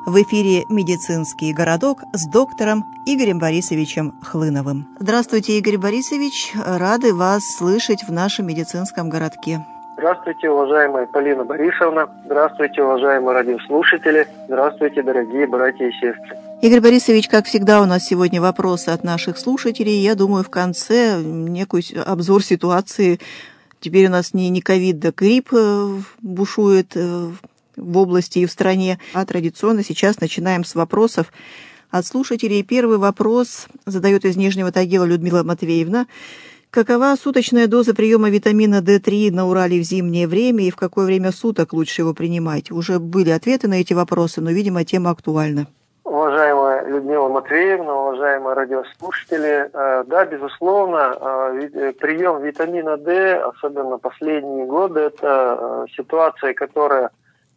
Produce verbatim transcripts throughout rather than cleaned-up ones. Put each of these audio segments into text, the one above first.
В эфире «Медицинский городок» с доктором Игорем Борисовичем Хлыновым. Здравствуйте, Игорь Борисович. Рады вас слышать в нашем медицинском городке. Здравствуйте, уважаемая Полина Борисовна. Здравствуйте, уважаемые радиослушатели. Здравствуйте, дорогие братья и сестры. Игорь Борисович, как всегда, у нас сегодня вопросы от наших слушателей. Я думаю, в конце некий обзор ситуации. Теперь у нас не, не ковид, да грипп бушует в области и в стране. А традиционно сейчас начинаем с вопросов от слушателей. Первый вопрос задает из Нижнего Тагила Людмила Матвеевна. Какова суточная доза приема витамина дэ три на Урале в зимнее время и в какое время суток лучше его принимать? Уже были ответы на эти вопросы, но, видимо, тема актуальна. Уважаемая Людмила Матвеевна, уважаемые радиослушатели, да, безусловно, прием витамина D, особенно последние годы, это ситуация, которая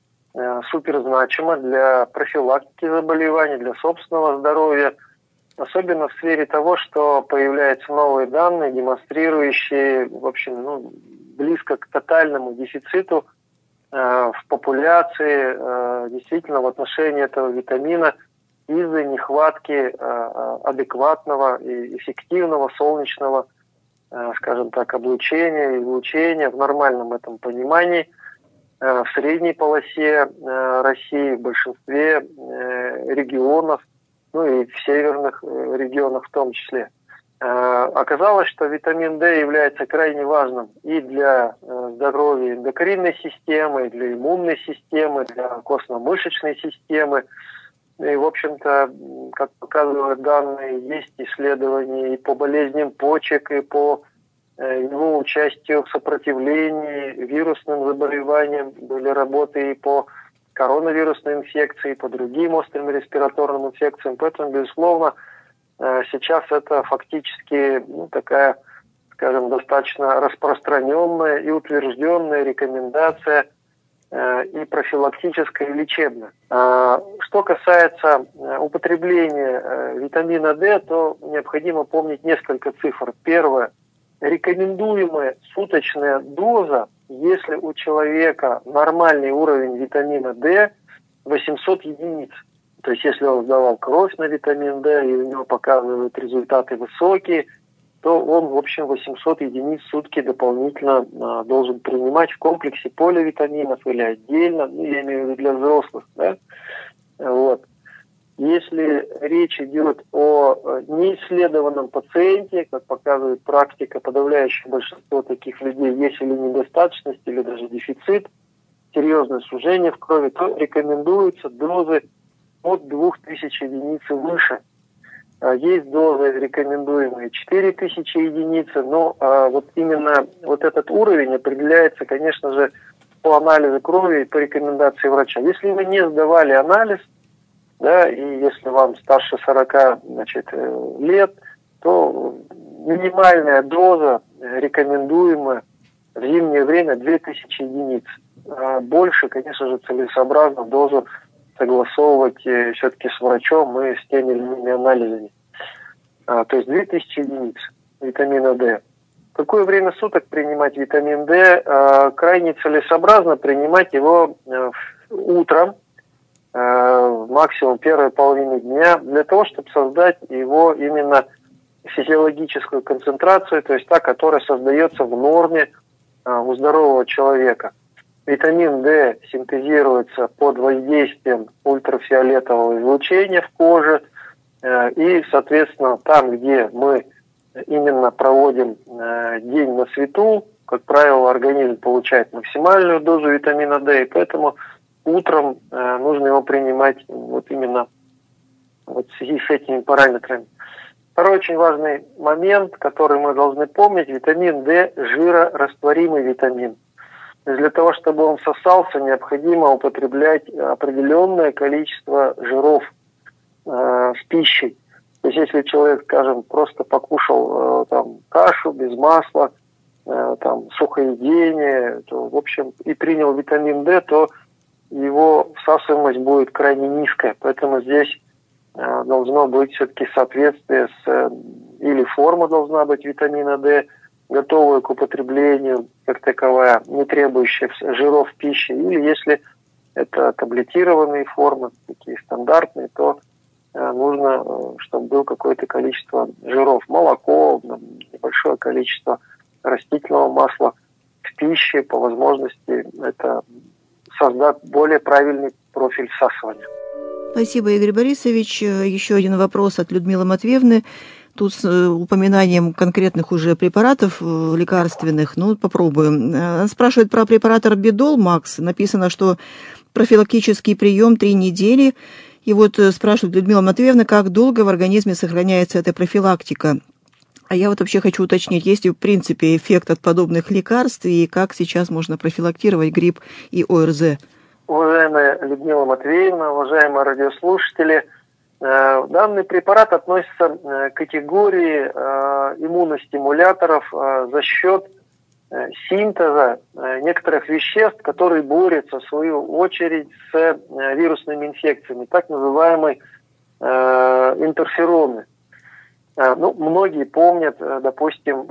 суперзначима для профилактики заболеваний, для собственного здоровья, особенно в сфере того, что появляются новые данные, демонстрирующие, в общем, ну, близко к тотальному дефициту э, в популяции, э, действительно, в отношении этого витамина из-за нехватки э, адекватного и эффективного солнечного, э, скажем так, облучения, излучения в нормальном этом понимании. В средней полосе э, России, в большинстве э, регионов, ну и в северных э, регионах в том числе. Э, оказалось, что витамин D является крайне важным и для э, здоровья эндокринной системы, и для иммунной системы, для костно-мышечной системы. И, в общем-то, как показывают данные, есть исследования и по болезням почек, и по его участию в сопротивлении вирусным заболеваниям, были работы и по коронавирусной инфекции, и по другим острым респираторным инфекциям. Поэтому, безусловно, сейчас это фактически ну, такая, скажем, достаточно распространенная и утвержденная рекомендация и профилактическая, и лечебная. Что касается употребления витамина D, то необходимо помнить несколько цифр. Первое. Рекомендуемая суточная доза, если у человека нормальный уровень витамина D, восемьсот единиц. То есть, если он сдавал кровь на витамин D и у него показывают результаты высокие, то он, в общем, восемьсот единиц в сутки дополнительно а, должен принимать в комплексе поливитаминов или отдельно, ну, я имею в виду для взрослых, да, вот. Если речь идет о неисследованном пациенте, как показывает практика, подавляющее большинство таких людей, есть или недостаточность, или даже дефицит, серьезное сужение в крови, то рекомендуются дозы от двух тысяч единиц и выше. Есть дозы, рекомендуемые четыре тысячи единиц, но а, вот именно вот этот уровень определяется, конечно же, по анализу крови и по рекомендации врача. Если вы не сдавали анализ, да, и если вам старше сорока, значит, лет, то минимальная доза рекомендуемая в зимнее время две тысячи единиц. А больше, конечно же, целесообразно дозу согласовывать все-таки с врачом и с теми или иными анализами. А, то есть две тысячи единиц витамина D. В какое время суток принимать витамин D? А, крайне целесообразно принимать его а, утром, максимум первой половины дня, для того, чтобы создать его именно физиологическую концентрацию, то есть та, которая создается в норме у здорового человека. Витамин D синтезируется под воздействием ультрафиолетового излучения в коже, и, соответственно, там, где мы именно проводим день на свету, как правило, организм получает максимальную дозу витамина D, и поэтому утром э, нужно его принимать вот именно вот в связи с этими параметрами. Второй очень важный момент, который мы должны помнить, витамин D – жирорастворимый витамин. То есть для того, чтобы он всосался, необходимо употреблять определенное количество жиров э, с пищей. То есть если человек, скажем, просто покушал э, там, кашу без масла, э, там, сухоедение, то, в общем, и принял витамин D, то его всасываемость будет крайне низкая. Поэтому здесь э, должно быть все-таки соответствие с... Э, или форма должна быть витамина D, готовая к употреблению, как таковая, не требующая жиров в пище. Или если это таблетированные формы, такие стандартные, то нужно, чтобы было какое-то количество жиров, молоко, небольшое количество растительного масла в пище, по возможности это создаст более правильный профиль всасывания. Спасибо, Игорь Борисович. Еще один вопрос от Людмилы Матвеевны. Тут с упоминанием конкретных уже препаратов лекарственных. Ну, попробуем. Она спрашивает про препарат Орбидол Макс. Написано, что профилактический прием три недели. И вот спрашивает Людмила Матвеевна, как долго в организме сохраняется эта профилактика. А я вот вообще хочу уточнить, есть ли в принципе эффект от подобных лекарств и как сейчас можно профилактировать грипп и ОРЗ? Уважаемая Людмила Матвеевна, уважаемые радиослушатели, данный препарат относится к категории иммуностимуляторов за счет синтеза некоторых веществ, которые борются в свою очередь с вирусными инфекциями, так называемые интерфероны. Ну, многие помнят, допустим,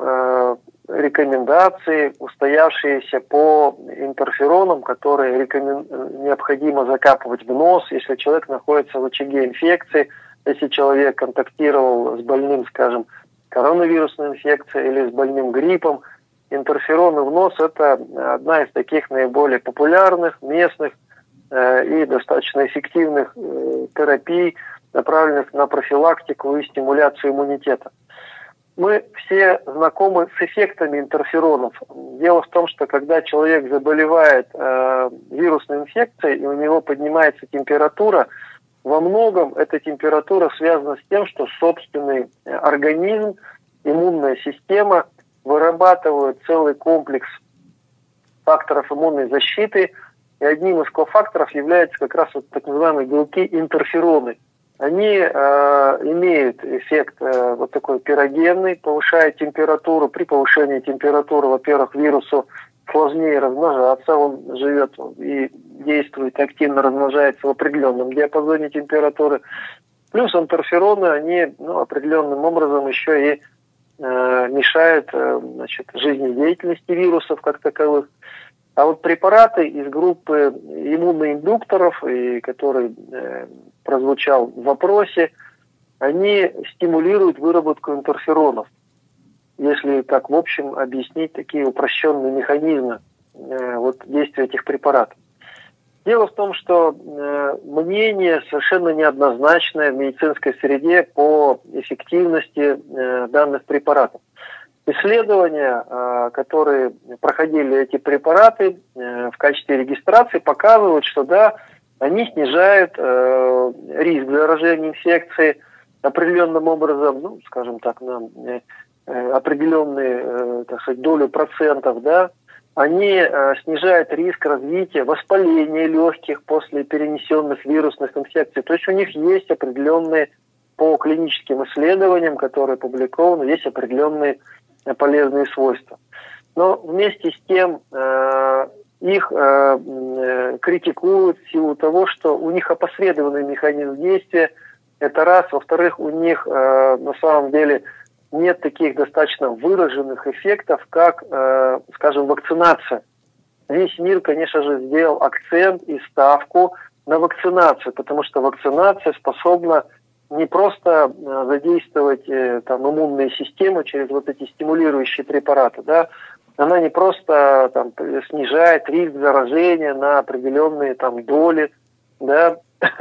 рекомендации, устоявшиеся по интерферонам, которые рекомен... необходимо закапывать в нос, если человек находится в очаге инфекции, если человек контактировал с больным, скажем, коронавирусной инфекцией или с больным гриппом. Интерфероны в нос – это одна из таких наиболее популярных, местных э, и достаточно эффективных э, терапий, направленных на профилактику и стимуляцию иммунитета. Мы все знакомы с эффектами интерферонов. Дело в том, что когда человек заболевает э, вирусной инфекцией и у него поднимается температура, во многом эта температура связана с тем, что собственный организм, иммунная система вырабатывает целый комплекс факторов иммунной защиты, и одним из кофакторов являются как раз вот так называемые белки интерфероны. Они э, имеют эффект э, вот такой пирогенный, повышая температуру. При повышении температуры, во-первых, вирусу сложнее размножаться, он живет и действует, активно размножается в определенном диапазоне температуры. Плюс интерфероны, они ну, определенным образом еще и э, мешают э, значит, жизнедеятельности вирусов как таковых. А вот препараты из группы иммуноиндукторов, и который э, прозвучал в вопросе, они стимулируют выработку интерферонов. Если так в общем объяснить такие упрощенные механизмы э, вот, действия этих препаратов. Дело в том, что э, мнение совершенно неоднозначное в медицинской среде по эффективности э, данных препаратов. Исследования, э, которые проходили эти препараты э, в качестве регистрации, показывают, что да, они снижают э, риск заражения инфекцией определенным образом, ну, скажем так, на э, определенную э, так сказать, долю процентов, да, они э, снижают риск развития воспаления легких после перенесенных вирусных инфекций. То есть у них есть определенные, по клиническим исследованиям, которые опубликованы, есть определенные э, полезные свойства. Но вместе с тем э, их э, э, критикуют в силу того, что у них опосредованный механизм действия. Это раз. Во-вторых, у них э, на самом деле нет таких достаточно выраженных эффектов, как, э, скажем, вакцинация. Весь мир, конечно же, сделал акцент и ставку на вакцинацию, потому что вакцинация способна не просто э, задействовать э, там, иммунные системы через вот эти стимулирующие препараты, да, она не просто там, снижает риск заражения на определенные там, доли, да,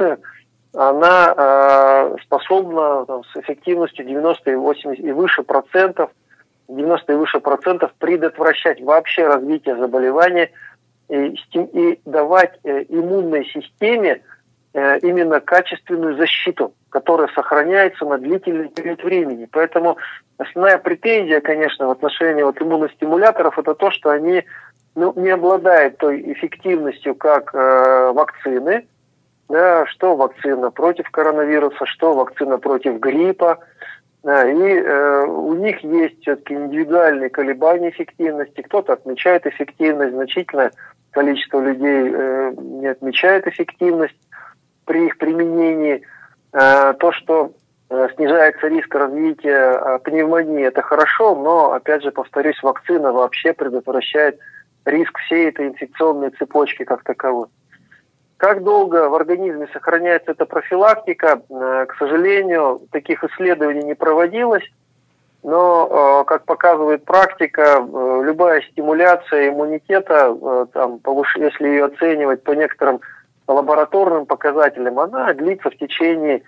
она э, способна там, с эффективностью девяносто и восемьдесят и выше процентов, девяносто и выше процентов предотвращать вообще развитие заболевания и, и давать э, иммунной системе э, именно качественную защиту, которая сохраняется на длительный период времени. Поэтому основная претензия, конечно, в отношении вот, иммуностимуляторов, это то, что они ну, не обладают той эффективностью, как э, вакцины. Да, что вакцина против коронавируса, что вакцина против гриппа. Да, и э, у них есть все-таки индивидуальные колебания эффективности. Кто-то отмечает эффективность, значительное количество людей э, не отмечает эффективность при их применении. Э, то, что э, снижается риск развития э, пневмонии, это хорошо, но, опять же, повторюсь, вакцина вообще предотвращает риск всей этой инфекционной цепочки как таковой. Как долго в организме сохраняется эта профилактика, к сожалению, таких исследований не проводилось, но, как показывает практика, любая стимуляция иммунитета, там, если ее оценивать по некоторым лабораторным показателям, она длится в течение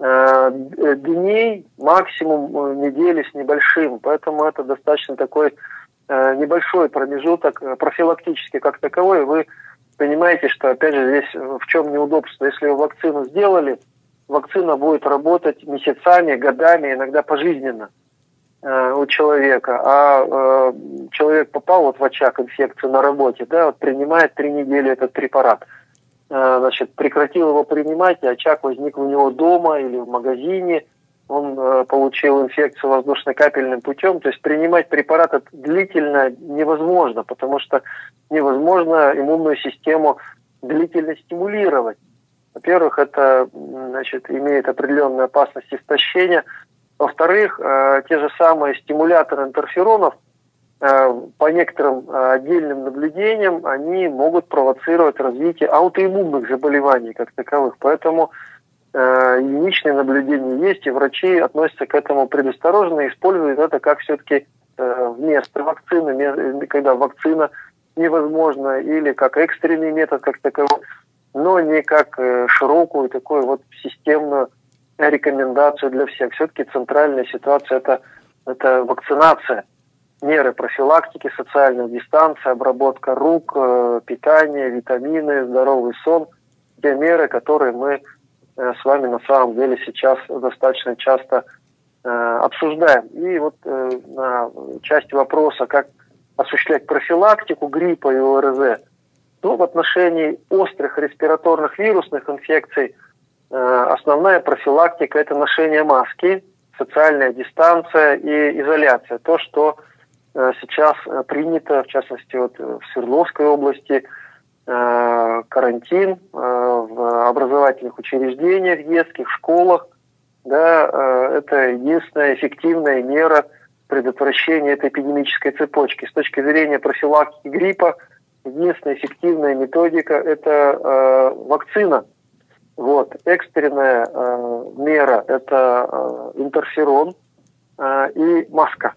дней, максимум недели с небольшим, поэтому это достаточно такой небольшой промежуток, профилактически как таковой. Вы понимаете, что, опять же, здесь в чем неудобство. Если вы вакцину сделали, вакцина будет работать месяцами, годами, иногда пожизненно э, у человека. А э, человек попал вот в очаг инфекции на работе, да, вот принимает три недели этот препарат. Э, значит, прекратил его принимать, и очаг возник у него дома или в магазине. Он э, получил инфекцию воздушно-капельным путем. То есть принимать препарат длительно невозможно, потому что невозможно иммунную систему длительно стимулировать. Во-первых, это, значит, имеет определенную опасность истощения. Во-вторых, э, те же самые стимуляторы интерферонов, э, по некоторым э, отдельным наблюдениям, они могут провоцировать развитие аутоиммунных заболеваний как таковых. Поэтому единичные наблюдения есть, и врачи относятся к этому предосторожно и используют это как все-таки вместо вакцины, когда вакцина невозможна, или как экстренный метод как таковой, но не как широкую такую вот системную рекомендацию для всех. Все-таки центральная ситуация это, это вакцинация, меры профилактики, социальная дистанция, обработка рук, питание, витамины, здоровый сон, те меры, которые мы с вами на самом деле сейчас достаточно часто э, обсуждаем. И вот э, на часть вопроса, как осуществлять профилактику гриппа и ОРЗ, то в отношении острых респираторных вирусных инфекций э, основная профилактика – это ношение маски, социальная дистанция и изоляция. То, что э, сейчас принято, в частности, вот в Свердловской области, карантин в образовательных учреждениях, детских, школах, да, это единственная эффективная мера предотвращения этой эпидемической цепочки. С точки зрения профилактики гриппа, единственная эффективная методика – это э, вакцина. Вот. Экстренная э, мера – это э, интерферон э, и маска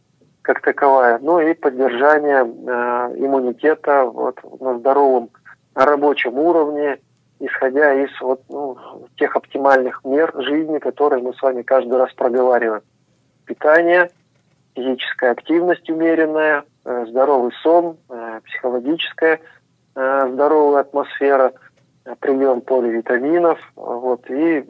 как таковая, ну и поддержание э, иммунитета вот, на здоровом рабочем уровне, исходя из вот, ну, тех оптимальных мер жизни, которые мы с вами каждый раз проговариваем. Питание, физическая активность умеренная, э, здоровый сон, э, психологическая э, здоровая атмосфера, э, прием поливитаминов, вот, и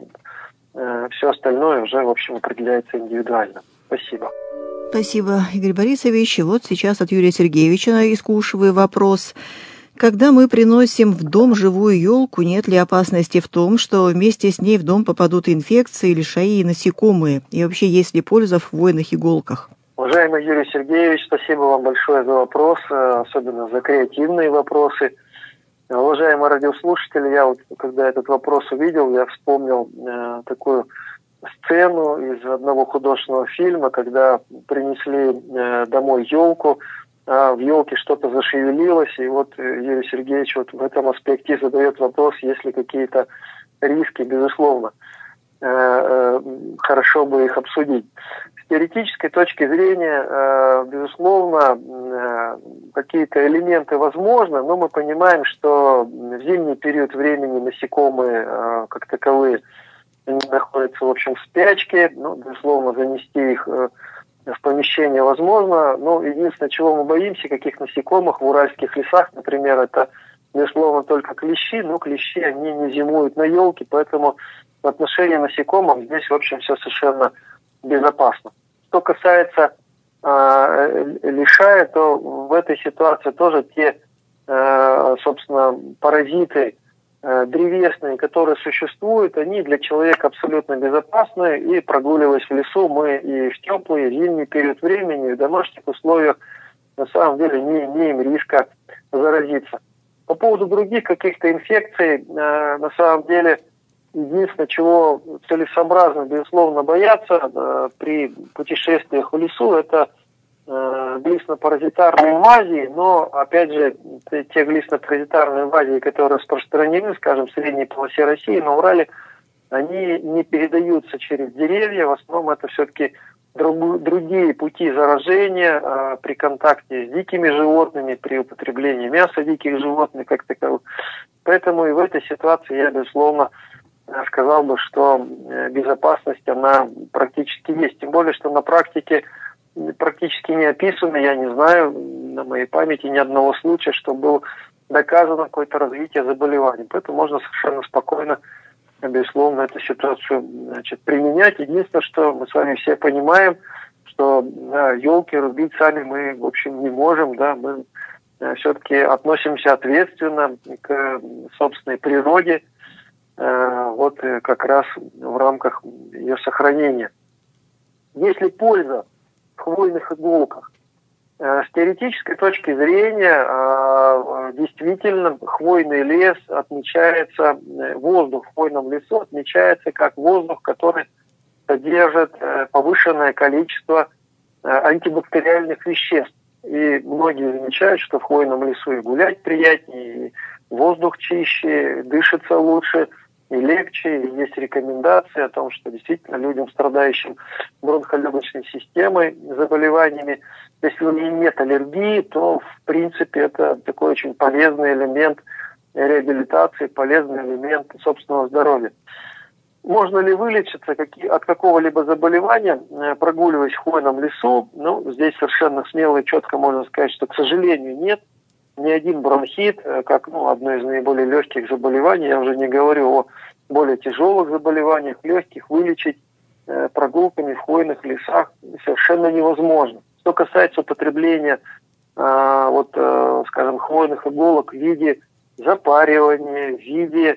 э, все остальное уже, в общем, определяется индивидуально. Спасибо. Спасибо, Игорь Борисович. И вот сейчас от Юрия Сергеевича из Кушевы вопрос. Когда мы приносим в дом живую елку, нет ли опасности в том, что вместе с ней в дом попадут инфекции, лишаи и насекомые? И вообще, есть ли польза в хвойных иголках? Уважаемый Юрий Сергеевич, спасибо вам большое за вопрос, особенно за креативные вопросы. Уважаемые радиослушатели, я вот, когда этот вопрос увидел, я вспомнил э, такую сцену из одного художественного фильма, когда принесли э, домой елку, а в елке что-то зашевелилось, и вот Юрий Сергеевич вот в этом аспекте задает вопрос, есть ли какие-то риски, безусловно. Э, э, хорошо бы их обсудить. С теоретической точки зрения, э, безусловно, э, какие-то элементы возможны, но мы понимаем, что в зимний период времени насекомые э, как таковые они находятся, в общем, в спячке, ну, безусловно, занести их э, в помещение возможно, но единственное, чего мы боимся, каких насекомых в уральских лесах, например, это, безусловно, только клещи, но клещи, они не зимуют на елке, поэтому в отношении насекомых здесь, в общем, все совершенно безопасно. Что касается э, лишая, то в этой ситуации тоже те, э, собственно, паразиты, древесные, которые существуют, они для человека абсолютно безопасны, и прогуливаясь в лесу, мы и в теплый, и в зимний период времени, и в домашних условиях на самом деле не имеем риска заразиться. По поводу других каких-то инфекций, на самом деле, единственное, чего целесообразно, безусловно, бояться при путешествиях в лесу, это глистно-паразитарной инвазии, но, опять же, те глистно-паразитарные инвазии, которые распространены, скажем, в средней полосе России, на Урале, они не передаются через деревья, в основном это все-таки друг, другие пути заражения э, при контакте с дикими животными, при употреблении мяса диких животных как таковых. Поэтому и в этой ситуации я, безусловно, сказал бы, что безопасность, она практически есть. Тем более, что на практике практически не описано, я не знаю, на моей памяти ни одного случая, что было доказано какое-то развитие заболеваний. Поэтому можно совершенно спокойно, безусловно, эту ситуацию, значит, применять. Единственное, что мы с вами все понимаем, что да, елки рубить сами мы, в общем, не можем, да, мы все-таки относимся ответственно к собственной природе, вот как раз в рамках ее сохранения. Есть ли польза в хвойных иголках? С теоретической точки зрения, действительно, хвойный лес отмечается, воздух в хвойном лесу отмечается как воздух, который содержит повышенное количество антибактериальных веществ. И многие замечают, что в хвойном лесу и гулять приятнее, и воздух чище, дышится лучше и легче. И есть рекомендации о том, что действительно людям, страдающим бронхолегочной системой, заболеваниями, если у них нет аллергии, то в принципе это такой очень полезный элемент реабилитации, полезный элемент собственного здоровья. Можно ли вылечиться от какого-либо заболевания, прогуливаясь в хвойном лесу? Ну, здесь совершенно смело и четко можно сказать, что, к сожалению, нет. Ни один бронхит, как ну, одно из наиболее легких заболеваний, я уже не говорю о более тяжелых заболеваниях, легких, вылечить прогулками в хвойных лесах совершенно невозможно. Что касается употребления, вот, скажем, хвойных иголок в виде запаривания, в виде,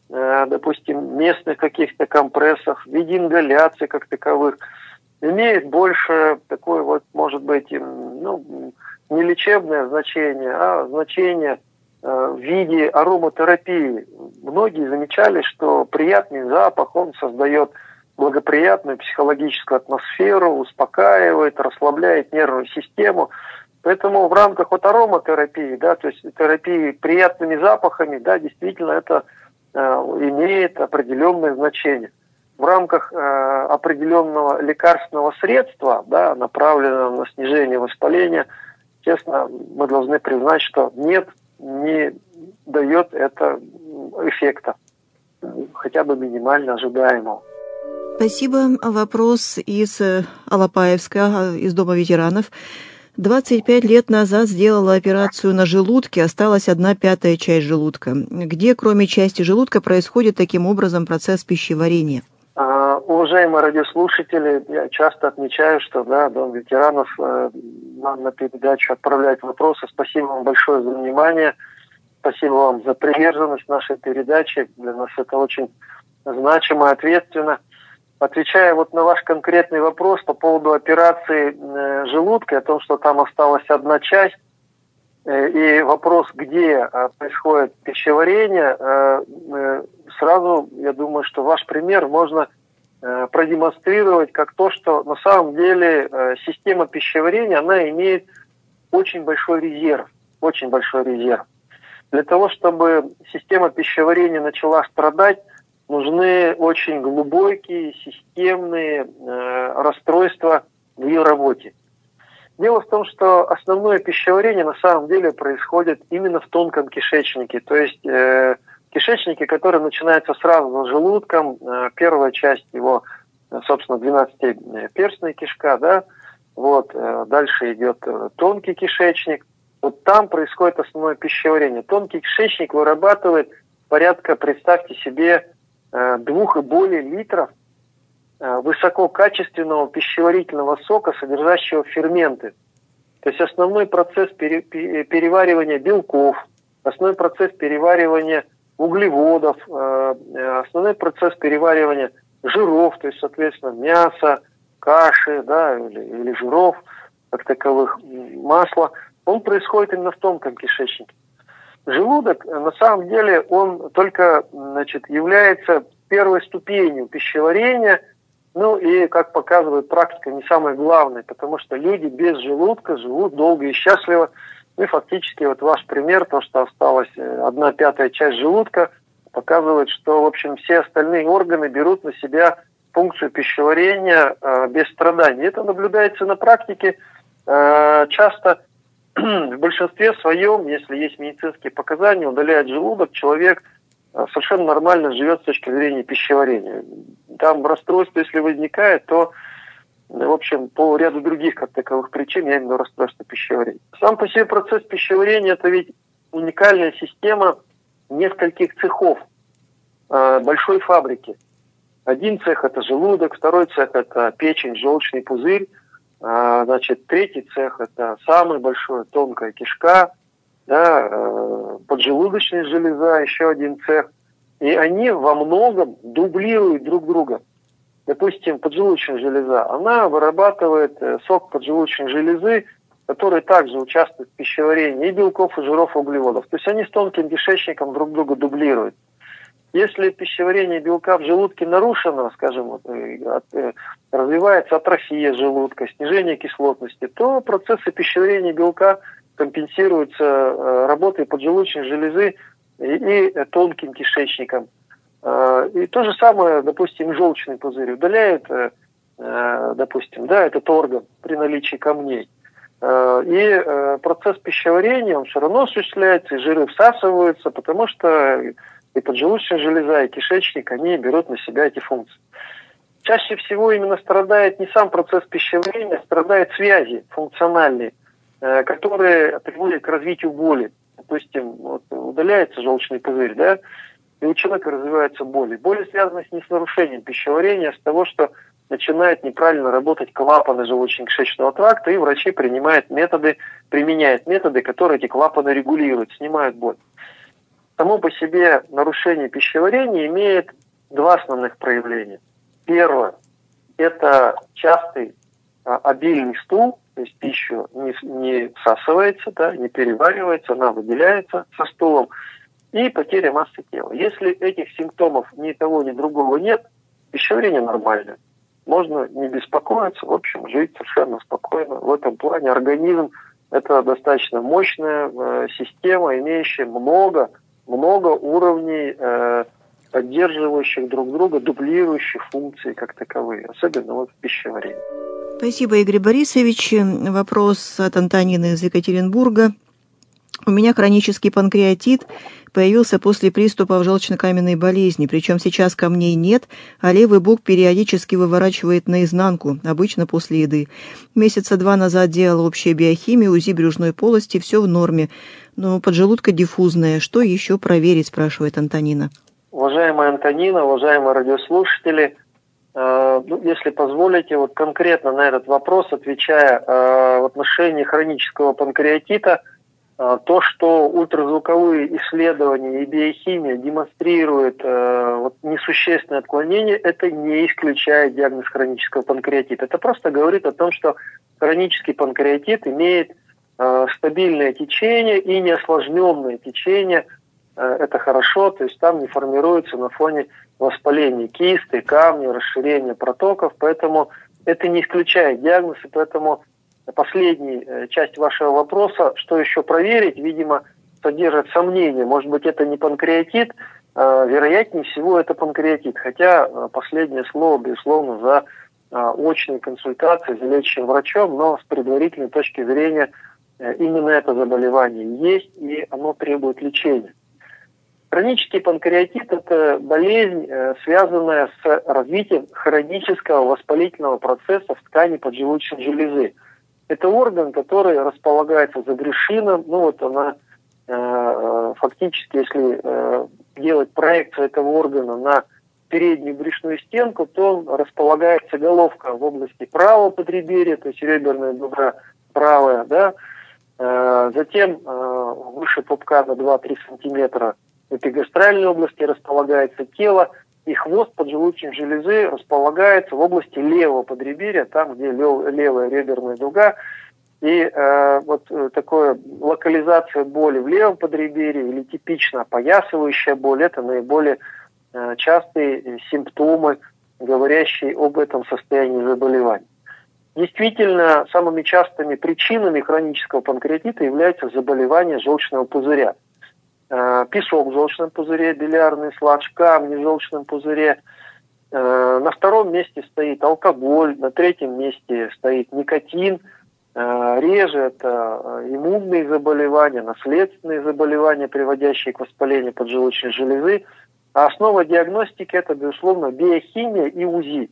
допустим, местных каких-то компрессов, в виде ингаляций как таковых, имеет больше такое вот, может быть, ну, не лечебное значение, а значение в виде ароматерапии. Многие замечали, что приятный запах, он создает благоприятную психологическую атмосферу, успокаивает, расслабляет нервную систему. Поэтому в рамках вот ароматерапии, да, то есть терапии приятными запахами, да, действительно это э, имеет определенное значение. В рамках э, определенного лекарственного средства, да, направленного на снижение воспаления, честно, мы должны признать, что нет, не дает это эффекта, хотя бы минимально ожидаемого. Спасибо. Вопрос из Алапаевска, из Дома ветеранов. двадцать пять лет назад сделала операцию на желудке, осталась одна пятая часть желудка. Где, кроме части желудка, происходит таким образом процесс пищеварения? Uh, уважаемые радиослушатели, я часто отмечаю, что да, Дом ветеранов э, нам на передачу отправляет вопросы. Спасибо вам большое за внимание. Спасибо вам за приверженность нашей передачи. Для нас это очень значимо и ответственно. Отвечая вот на ваш конкретный вопрос по поводу операции э, желудка, о том, что там осталась одна часть, э, и вопрос, где э, происходит пищеварение, э, э, сразу, я думаю, что ваш пример можно э, продемонстрировать как то, что на самом деле э, система пищеварения, она имеет очень большой резерв, очень большой резерв. Для того, чтобы система пищеварения начала страдать, нужны очень глубокие, системные э, расстройства в ее работе. Дело в том, что основное пищеварение на самом деле происходит именно в тонком кишечнике. То есть э, кишечнике, который начинается сразу за желудком. Э, первая часть его, собственно, двенадцатиперстная кишка, да. Вот, э, дальше идет э, тонкий кишечник. Вот там происходит основное пищеварение. Тонкий кишечник вырабатывает порядка, представьте себе, двух и более литров высококачественного пищеварительного сока, содержащего ферменты. То есть основной процесс пере, переваривания белков, основной процесс переваривания углеводов, основной процесс переваривания жиров, то есть, соответственно, мяса, каши, да, или, или жиров, как таковых, масла, он происходит именно в тонком кишечнике. Желудок, на самом деле, он только, значит, является первой ступенью пищеварения, Ну и, как показывает практика, не самое главное, потому что люди без желудка живут долго и счастливо. Ну и фактически вот ваш пример, то, что осталась одна пятая часть желудка, показывает, что, в общем, все остальные органы берут на себя функцию пищеварения э, без страданий. Это наблюдается на практике э, часто. В большинстве своем, если есть медицинские показания, удаляет желудок, человек э, совершенно нормально живет с точки зрения пищеварения. Там расстройство, если возникает, то, в общем, по ряду других как таковых причин, я имею в виду расстройство пищеварения. Сам по себе процесс пищеварения – это ведь уникальная система нескольких цехов э, большой фабрики. Один цех – это желудок, второй цех – это печень, желчный пузырь, э, значит, третий цех – это самый большой, тонкая кишка, да, э, поджелудочная железа, еще один цех. И они во многом дублируют друг друга. Допустим, поджелудочная железа, она вырабатывает э, сок поджелудочной железы, который также участвует в пищеварении и белков, и жиров, и углеводов. То есть они с тонким кишечником друг друга дублируют. Если пищеварение белка в желудке нарушено, скажем, вот, развивается атрофия желудка, снижение кислотности, то процессы пищеварения белка компенсируются работой поджелудочной железы и, и тонким кишечником. И то же самое, допустим, желчный пузырь удаляет, допустим, да, этот орган при наличии камней. И процесс пищеварения, он все равно осуществляется, и жиры всасываются, потому что и поджелудочная железа, и кишечник, они берут на себя эти функции. Чаще всего именно страдает не сам процесс пищеварения, страдают связи функциональные, которые приводят к развитию боли. Допустим, вот удаляется желчный пузырь, да, и у человека развивается боли. Боли связаны не с нарушением пищеварения, а с того, что начинают неправильно работать клапаны желудочно-кишечного тракта, и врачи принимают методы, применяют методы, которые эти клапаны регулируют, снимают боль. Само по себе нарушение пищеварения имеет два основных проявления. Первое – это частый а, обильный стул, то есть пища не, не всасывается, да, не переваривается, она выделяется со стулом, и потеря массы тела. Если этих симптомов ни того, ни другого нет, пищеварение нормальное. Можно не беспокоиться, в общем, жить совершенно спокойно. В этом плане организм – это достаточно мощная э, система, имеющая много много уровней, э, поддерживающих друг друга, дублирующих функции как таковые, особенно вот в пищеварении. Спасибо, Игорь Борисович. Вопрос от Антонины из Екатеринбурга. У меня хронический панкреатит появился после приступов желчно-каменной болезни, причем сейчас камней нет, а левый бок периодически выворачивает наизнанку, обычно после еды. Месяца два назад делала общую биохимию, УЗИ брюшной полости, все в норме, но поджелудка диффузная. Что еще проверить, спрашивает Антонина. Уважаемая Антонина, уважаемые радиослушатели, э, ну, если позволите, вот конкретно на этот вопрос, отвечая э, в отношении хронического панкреатита, то, что ультразвуковые исследования и биохимия демонстрируют э, вот, несущественное отклонение, это не исключает диагноз хронического панкреатита. Это просто говорит о том, что хронический панкреатит имеет э, стабильное течение и неосложненное течение. Э, это хорошо, то есть там не формируется на фоне воспаления кисты, камня, расширения протоков, поэтому это не исключает диагноз, и поэтому последняя часть вашего вопроса, что еще проверить, видимо, содержит сомнения. Может быть, это не панкреатит, а, вероятнее всего, это панкреатит. Хотя последнее слово, безусловно, за а, очной консультацией, за лечащим врачом, но с предварительной точки зрения именно это заболевание есть, и оно требует лечения. Хронический панкреатит – это болезнь, связанная с развитием хронического воспалительного процесса в ткани поджелудочной железы. Это орган, который располагается за брюшином. Ну вот она э, фактически, если э, делать проекцию этого органа на переднюю брюшную стенку, то располагается головка в области правого подреберья, то есть реберная дуга правая, да. Э, затем э, выше пупка на два-три сантиметра в эпигастральной области располагается тело, и хвост поджелудочной железы располагается в области левого подреберья, там, где лев, левая реберная дуга. И э, вот такая локализация боли в левом подреберье или типично опоясывающая боль – это наиболее э, частые симптомы говорящие об этом состоянии заболевания. Действительно, самыми частыми причинами хронического панкреатита является заболевание желчного пузыря. Песок в желчном пузыре, билиарный сладж, камни в желчном пузыре. На втором месте стоит алкоголь, на третьем месте стоит никотин. Реже это иммунные заболевания, наследственные заболевания, приводящие к воспалению поджелудочной железы. А основа диагностики – это, безусловно, биохимия и УЗИ.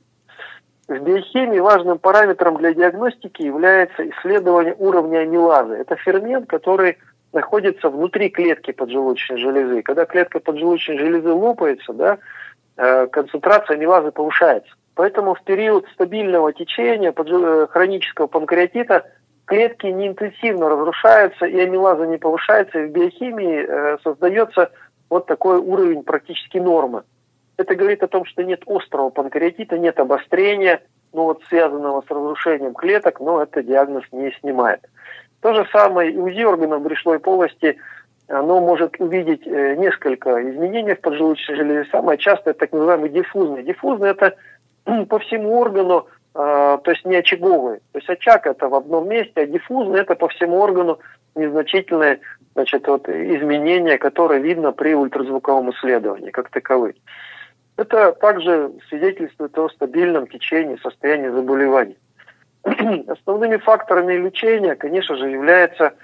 В биохимии важным параметром для диагностики является исследование уровня амилазы. Это фермент, который находится внутри клетки поджелудочной железы. Когда клетка поджелудочной железы лопается, да, концентрация амилазы повышается. Поэтому в период стабильного течения хронического панкреатита клетки неинтенсивно разрушаются, и амилаза не повышается, и в биохимии создается вот такой уровень практически нормы. Это говорит о том, что нет острого панкреатита, нет обострения, ну вот связанного с разрушением клеток, но это диагноз не снимает. То же самое и УЗИ органов брюшной полости, оно может увидеть несколько изменений в поджелудочной железе. Самое частое так называемый диффузный. Диффузный – это по всему органу, то есть не очаговый. То есть очаг – это в одном месте, а диффузный – это по всему органу незначительные, значит, вот, изменения, которые видно при ультразвуковом исследовании как таковые. Это также свидетельствует о стабильном течении состояния заболевания. Основными факторами лечения, конечно же, является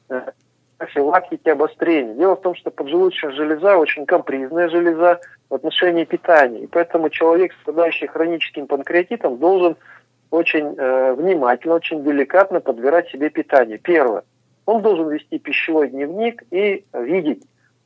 профилактика обострения. Дело в том, что поджелудочная железа очень капризная железа в отношении питания. И поэтому человек, страдающий хроническим панкреатитом, должен очень э, внимательно, очень деликатно подбирать себе питание. Первое. Он должен вести пищевой дневник и видеть,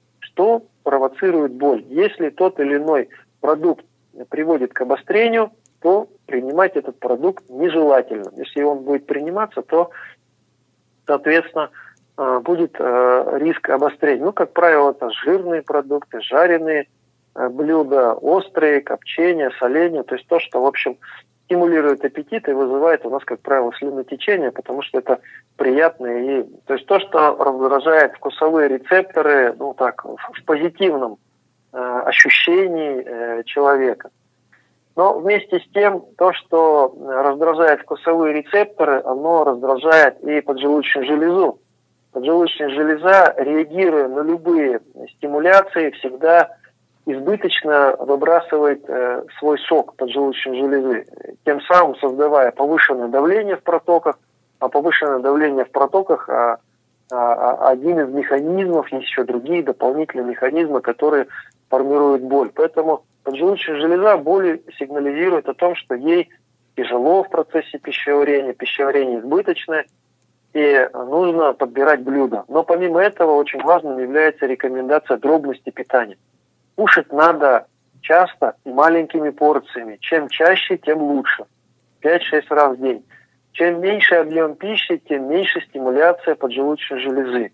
что провоцирует боль. Если тот или иной продукт приводит к обострению, то принимать этот продукт нежелательно. Если он будет приниматься, то, соответственно, будет риск обострения. Ну, как правило, это жирные продукты, жареные блюда, острые, копчения, соления. То есть то, что, в общем, стимулирует аппетит и вызывает у нас, как правило, слюнотечение, потому что это приятно. И, то есть то, что раздражает вкусовые рецепторы, ну так, в позитивном э, ощущении э, человека. Но вместе с тем, то, что раздражает вкусовые рецепторы, оно раздражает и поджелудочную железу. Поджелудочная железа, реагируя на любые стимуляции, всегда избыточно выбрасывает э, свой сок поджелудочной железы, тем самым создавая повышенное давление в протоках, а повышенное давление в протоках а, а, один из механизмов, есть еще другие дополнительные механизмы, которые формируют боль. Поэтому поджелудочная железа боли сигнализирует о том, что ей тяжело в процессе пищеварения, пищеварение избыточное, и нужно подбирать блюда. Но помимо этого очень важным является рекомендация дробности питания. Кушать надо часто и маленькими порциями. Чем чаще, тем лучше. пять-шесть раз в день. Чем меньше объем пищи, тем меньше стимуляция поджелудочной железы,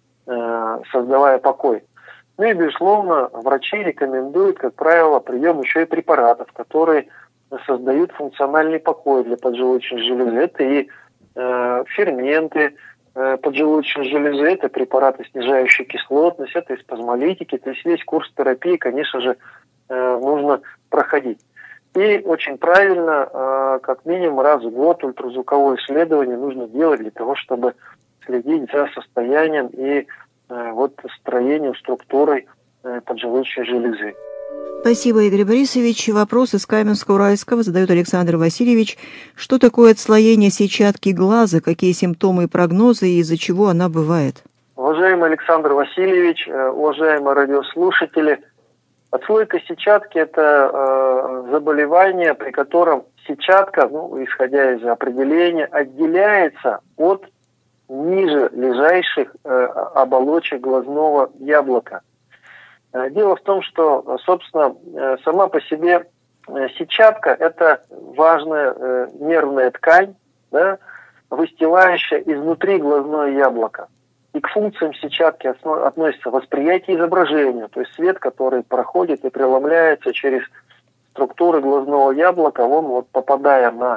э, создавая покой. Ну и, безусловно, врачи рекомендуют, как правило, прием еще и препаратов, которые создают функциональный покой для поджелудочной железы. Это и э, ферменты э, поджелудочной железы, это препараты, снижающие кислотность, это и спазмолитики. То есть весь курс терапии, конечно же, э, нужно проходить. И очень правильно, э, как минимум раз в год ультразвуковое исследование нужно делать для того, чтобы следить за состоянием и э, вот строением, структурой э, поджелудочной железы. Спасибо, Игорь Борисович. Вопрос из Каменска-Уральского задает Александр Васильевич. Что такое отслоение сетчатки глаза, какие симптомы и прогнозы, и из-за чего она бывает? Уважаемый Александр Васильевич, уважаемые радиослушатели, отслойка сетчатки – это э, заболевание, при котором сетчатка, ну, исходя из определения, отделяется от ниже лежащих э, оболочек глазного яблока. Дело в том, что, собственно, сама по себе сетчатка – это важная нервная ткань, да, выстилающая изнутри глазное яблоко. И к функциям сетчатки относится восприятие изображения, то есть свет, который проходит и преломляется через структуры глазного яблока, он, вот, попадая на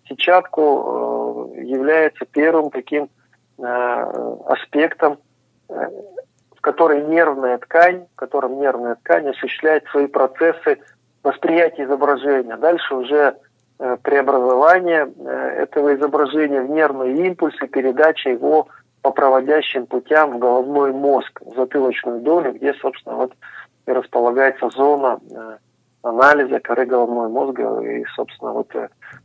сетчатку, является первым таким аспектом, в которой нервная ткань, в котором нервная ткань осуществляет свои процессы восприятие изображения. Дальше уже преобразование этого изображения в нервные импульсы, передача его по проводящим путям в головной мозг, в затылочную долю, где, собственно, вот и располагается зона анализа коры головного мозга и, собственно, вот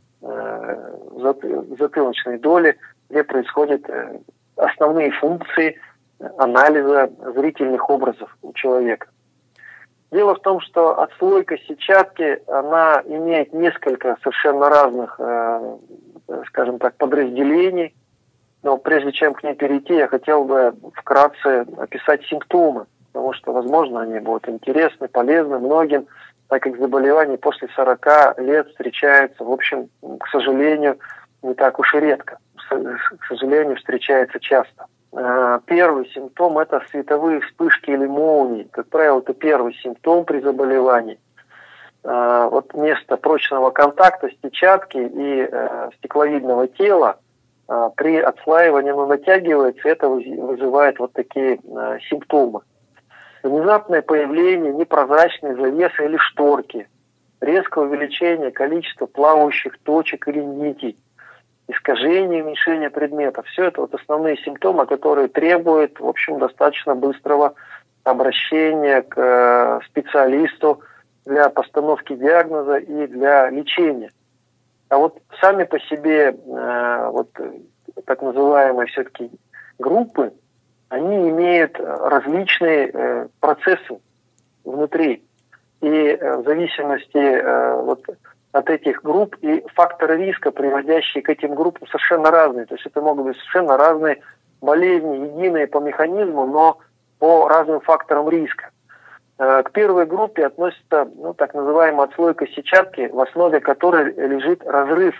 в затылочной доли, где происходят основные функции анализа зрительных образов у человека. Дело в том, что отслойка сетчатки, она имеет несколько совершенно разных, э, скажем так, подразделений. Но прежде чем к ней перейти, я хотел бы вкратце описать симптомы, потому что, возможно, они будут интересны, полезны многим, так как заболевания после сорока лет встречаются, в общем, к сожалению, не так уж и редко. К сожалению, встречается часто. Первый симптом – это световые вспышки или молнии. Как правило, это первый симптом при заболевании. Вот место прочного контакта сетчатки и стекловидного тела при отслаивании оно натягивается, и это вызывает вот такие симптомы. Внезапное появление непрозрачной завесы или шторки, резкое увеличение количества плавающих точек или нитей, искажение, уменьшение предметов. Все это вот основные симптомы, которые требуют, в общем, достаточно быстрого обращения к специалисту для постановки диагноза и для лечения. А вот сами по себе вот так называемые все-таки группы, они имеют различные процессы внутри. И в зависимости вот от этих групп и факторы риска, приводящие к этим группам, совершенно разные. То есть это могут быть совершенно разные болезни, единые по механизму, но по разным факторам риска. К первой группе относится ну, так называемая отслойка сетчатки, в основе которой лежит разрыв.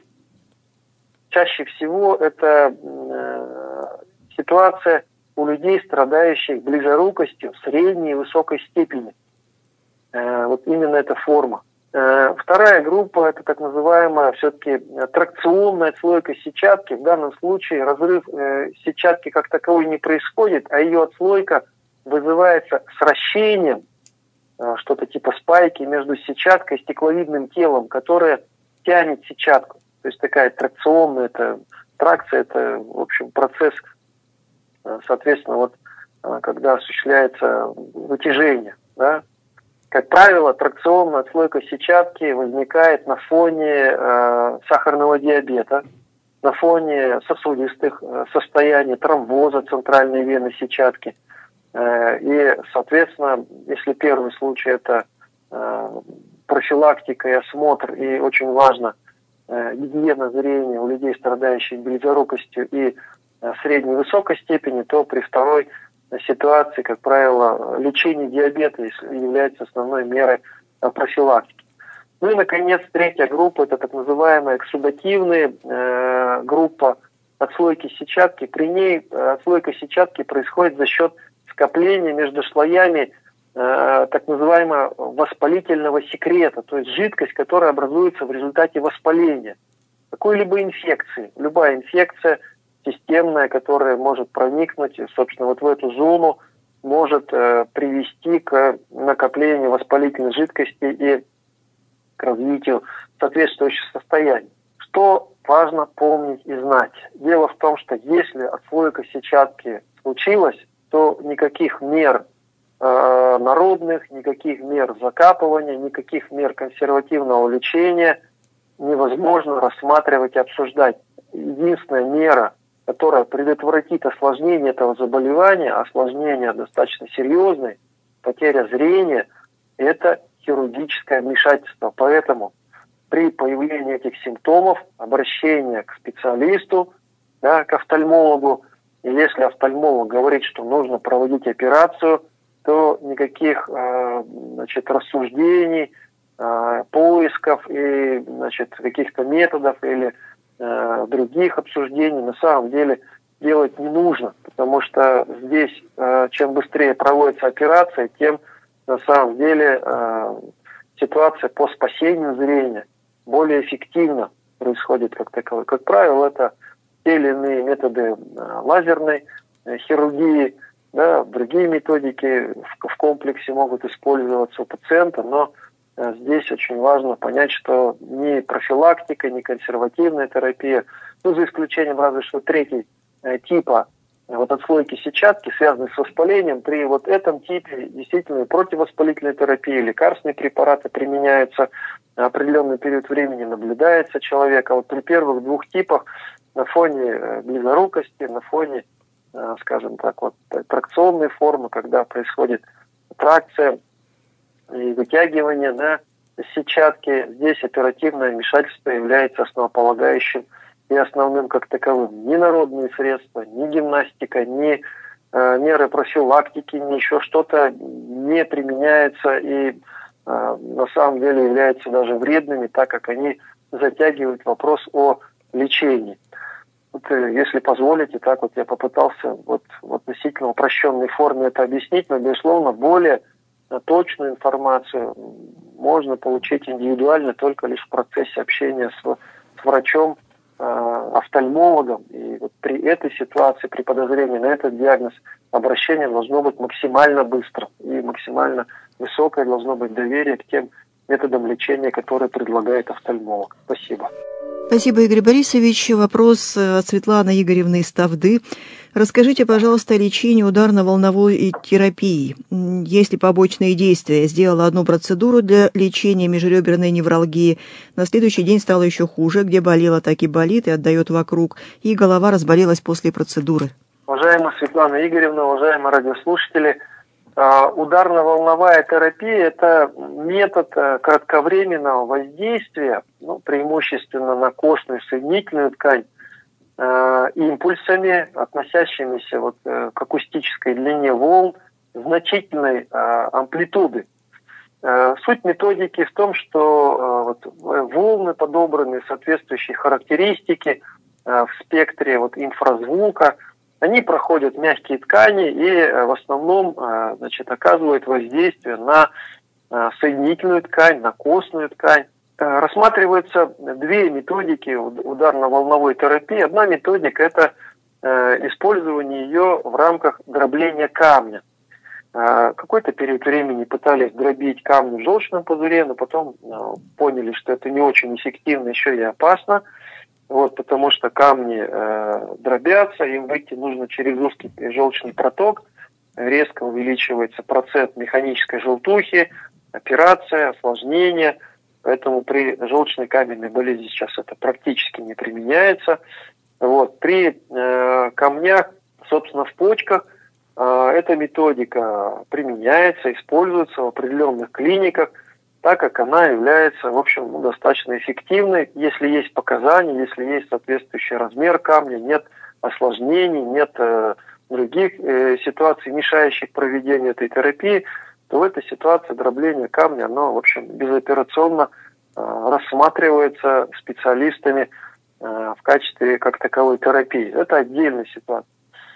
Чаще всего это э, ситуация у людей, страдающих близорукостью средней и высокой степени. Э, вот именно эта форма. Вторая группа – это так называемая все-таки тракционная отслойка сетчатки. В данном случае разрыв сетчатки как таковой не происходит, а ее отслойка вызывается сращением, что-то типа спайки между сетчаткой и стекловидным телом, которое тянет сетчатку. То есть такая тракционная, это тракция, это, в общем, процесс, соответственно, вот когда осуществляется вытяжение, да. Как правило, тракционная отслойка сетчатки возникает на фоне э, сахарного диабета, на фоне сосудистых э, состояний, тромбоза центральной вены сетчатки. Э, и, соответственно, если первый случай – это э, профилактика и осмотр, и очень важно э, гигиена зрения у людей, страдающих близорукостью и э, средней и высокой степени, то при второй ситуации, как правило, лечение диабета является основной мерой профилактики. Ну и, наконец, третья группа – это так называемая эксудативная э, группа отслойки сетчатки. При ней отслойка сетчатки происходит за счет скопления между слоями э, так называемого воспалительного секрета, то есть жидкость, которая образуется в результате воспаления какой-либо инфекции. Любая инфекция системная, которая может проникнуть, собственно, вот в эту зону, может э, привести к накоплению воспалительной жидкости и к развитию соответствующих состояний. Что важно помнить и знать? Дело в том, что если отслойка сетчатки случилась, то никаких мер э, народных, никаких мер закапывания, никаких мер консервативного лечения невозможно рассматривать и обсуждать. Единственная мера, которая предотвратит осложнение этого заболевания, осложнение достаточно серьезное, потеря зрения, это хирургическое вмешательство. Поэтому при появлении этих симптомов обращение к специалисту, да, к офтальмологу, и если офтальмолог говорит, что нужно проводить операцию, то никаких э, значит, рассуждений, э, поисков и значит, каких-то методов или других обсуждений на самом деле делать не нужно, потому что здесь чем быстрее проводится операция, тем на самом деле ситуация по спасению зрения более эффективно происходит как таковой. Как правило, это те или иные методы лазерной хирургии, да, другие методики в комплексе могут использоваться у пациента, но здесь очень важно понять, что ни профилактика, ни консервативная терапия, ну, за исключением разве что третьей типа вот отслойки сетчатки, связанной с воспалением, при вот этом типе действительно противовоспалительной терапии, лекарственные препараты применяются, определенный период времени наблюдается человек, а вот при первых двух типах на фоне близорукости, на фоне, скажем так, вот тракционной формы, когда происходит тракция и вытягивание на сетчатке, здесь оперативное вмешательство является основополагающим и основным как таковым. Ни народные средства, ни гимнастика, ни э, меры профилактики, ни еще что-то не применяется и э, на самом деле являются даже вредными, так как они затягивают вопрос о лечении. Вот, э, если позволите, так вот я попытался вот в относительно упрощенной форме это объяснить, но, безусловно, более точную информацию можно получить индивидуально только лишь в процессе общения с, с врачом, офтальмологом, и вот при этой ситуации, при подозрении на этот диагноз, обращение должно быть максимально быстро и максимально высокое должно быть доверие к тем методам лечения, которые предлагает офтальмолог. Спасибо. Спасибо, Игорь Борисович. Вопрос от Светланы Игоревны из Тавды. Расскажите, пожалуйста, о лечении ударно-волновой терапии. Есть ли побочные действия? Я сделала одну процедуру для лечения межреберной невралгии. На следующий день стало еще хуже. Где болело, так и болит, и отдает вокруг. И голова разболелась после процедуры. Уважаемая Светлана Игоревна, уважаемые радиослушатели, ударно-волновая терапия – это метод кратковременного воздействия, ну, преимущественно на костную соединительную ткань, импульсами, относящимися вот к акустической длине волн значительной амплитуды. Суть методики в том, что вот волны подобраны, соответствующие характеристики в спектре вот инфразвука, они проходят мягкие ткани и в основном, значит, оказывают воздействие на соединительную ткань, на костную ткань. Рассматриваются две методики ударно-волновой терапии. Одна методика – это использование ее в рамках дробления камня. Какой-то период времени пытались дробить камни в желчном пузыре, но потом поняли, что это не очень эффективно, еще и опасно. Вот, потому что камни э, дробятся, им выйти нужно через узкий желчный проток, резко увеличивается процент механической желтухи, операция, осложнения, поэтому при желчной каменной болезни сейчас это практически не применяется. Вот, при э, камнях, собственно, в почках э, эта методика применяется, используется в определенных клиниках, так как она является, в общем, ну, достаточно эффективной, если есть показания, если есть соответствующий размер камня, нет осложнений, нет э, других э, ситуаций, мешающих проведению этой терапии, то в этой ситуации дробление камня, оно, в общем, безоперационно э, рассматривается специалистами э, в качестве как таковой терапии. Это отдельная ситуация.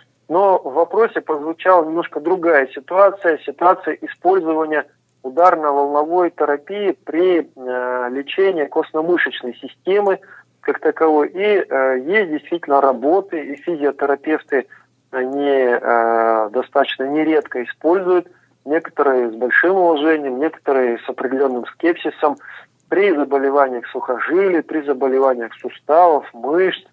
Но в вопросе прозвучала немножко другая ситуация, ситуация использования ударно-волновой терапии при э, лечении костно-мышечной системы как таковой. И э, есть действительно работы, и физиотерапевты они э, достаточно нередко используют, некоторые с большим уважением, некоторые с определенным скепсисом, при заболеваниях сухожилий, при заболеваниях суставов, мышц,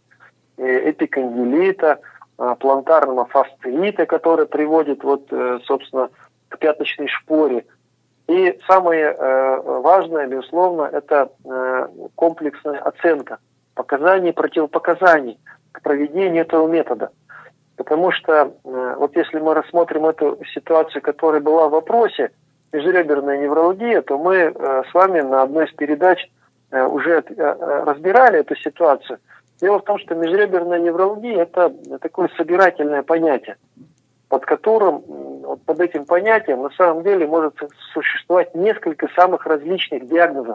э, эпикондилита, э, плантарного фасциита, который приводит, вот, э, собственно, к пяточной шпоре. И самое э, важное, безусловно, это э, комплексная оценка показаний и противопоказаний к проведению этого метода. Потому что э, вот если мы рассмотрим эту ситуацию, которая была в вопросе, межреберная невралгия, то мы э, с вами на одной из передач э, уже э, разбирали эту ситуацию. Дело в том, что межреберная невралгия – это такое собирательное понятие, под которым, вот под этим понятием, на самом деле может существовать несколько самых различных диагнозов.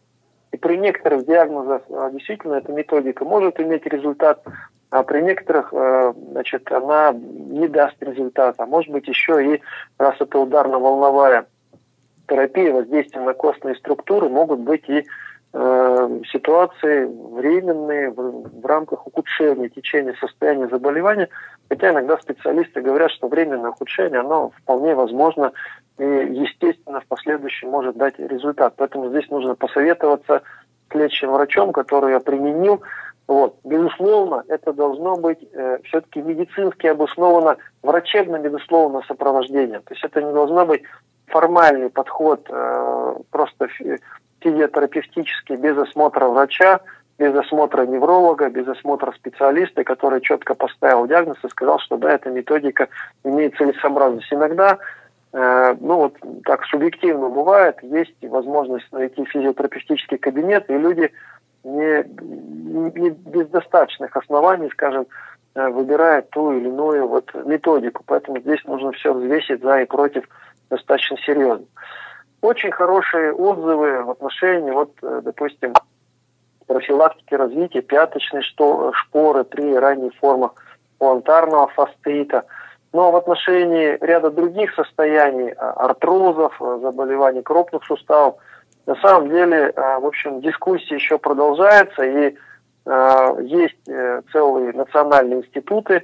И при некоторых диагнозах действительно эта методика может иметь результат, а при некоторых, значит, она не даст результата. А может быть еще и, раз это ударно-волновая терапия, воздействие на костные структуры, могут быть и э, ситуации временные в, в рамках ухудшения течения состояния заболевания, хотя иногда специалисты говорят, что временное ухудшение, оно вполне возможно и, естественно, в последующем может дать результат. Поэтому здесь нужно посоветоваться с лечащим врачом, который я применил. Вот. Безусловно, это должно быть э, все-таки медицински обосновано, врачебно, безусловно, сопровождение. То есть это не должно быть формальный подход э, просто физиотерапевтический, без осмотра врача, без осмотра невролога, без осмотра специалиста, который четко поставил диагноз и сказал, что да, эта методика имеет целесообразность. Иногда, э, ну вот так субъективно бывает, есть возможность найти физиотерапевтический кабинет, и люди не, не без достаточных оснований, скажем, выбирают ту или иную вот методику. Поэтому здесь нужно все взвесить за и против достаточно серьезно. Очень хорошие отзывы в отношении, вот, допустим, профилактики развития пяточной шпоры при ранних формах плантарного фасциита. Но в отношении ряда других состояний, артрозов, заболеваний крупных суставов, на самом деле, в общем, дискуссия еще продолжается, и есть целые национальные институты,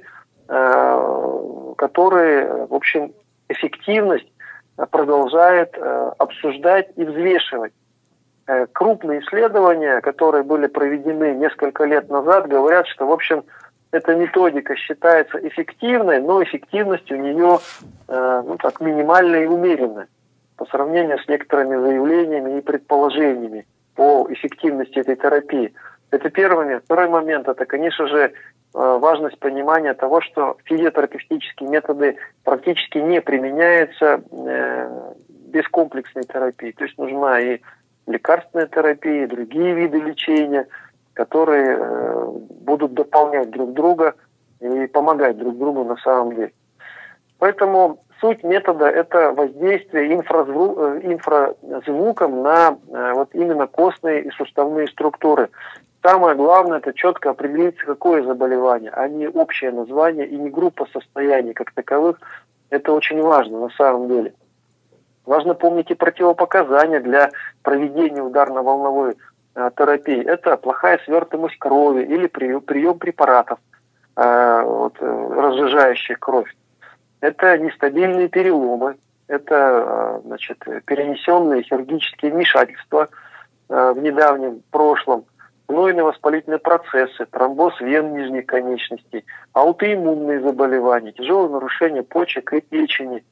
которые, в общем, эффективность продолжает обсуждать и взвешивать. Крупные исследования, которые были проведены несколько лет назад, говорят, что, в общем, эта методика считается эффективной, но эффективность у нее, ну так, минимальная и умеренная по сравнению с некоторыми заявлениями и предположениями по эффективности этой терапии. Это первый момент. Второй момент – это, конечно же, важность понимания того, что физиотерапевтические методы практически не применяются без комплексной терапии. То есть нужна и лекарственная терапия, и другие виды лечения, которые будут дополнять друг друга и помогать друг другу на самом деле. Поэтому суть метода – это воздействие инфразву... инфразвуком на вот именно костные и суставные структуры. Самое главное – это четко определиться, какое заболевание, а не общее название и не группа состояний как таковых. Это очень важно на самом деле. Важно помнить и противопоказания для проведения ударно-волновой э, терапии. Это плохая свертываемость крови или прием, прием препаратов, э, вот, э, разжижающих кровь. Это нестабильные переломы, это э, значит, перенесенные хирургические вмешательства э, в недавнем прошлом, гнойные воспалительные процессы, тромбоз вен нижних конечностей, аутоиммунные заболевания, тяжелые нарушения почек и печени,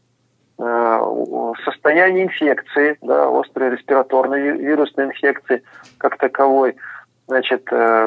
состояние инфекции, да, острой респираторной вирусной инфекции как таковой, значит,